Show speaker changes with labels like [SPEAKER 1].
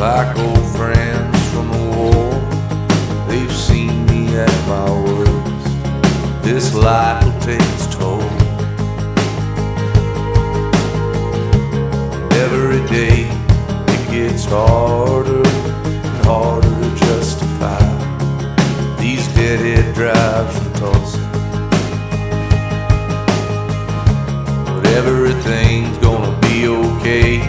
[SPEAKER 1] like old friends from the war. They've seen me at my worst. This life will take its toll. Every day it gets hard.